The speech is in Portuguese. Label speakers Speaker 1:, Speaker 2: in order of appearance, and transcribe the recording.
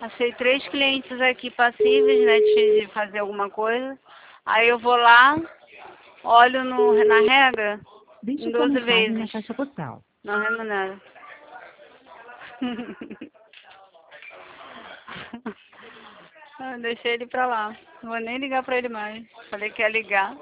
Speaker 1: Achei 3 clientes aqui passíveis, né, de fazer alguma coisa. Aí eu vou lá, olho na regra,
Speaker 2: Deixe
Speaker 1: em
Speaker 2: sua
Speaker 1: 12
Speaker 2: mensagem na
Speaker 1: vezes.
Speaker 2: caixa postal.
Speaker 1: Não remunera. Eu deixei ele pra lá. Não vou nem ligar pra ele mais. Falei que ia ligar.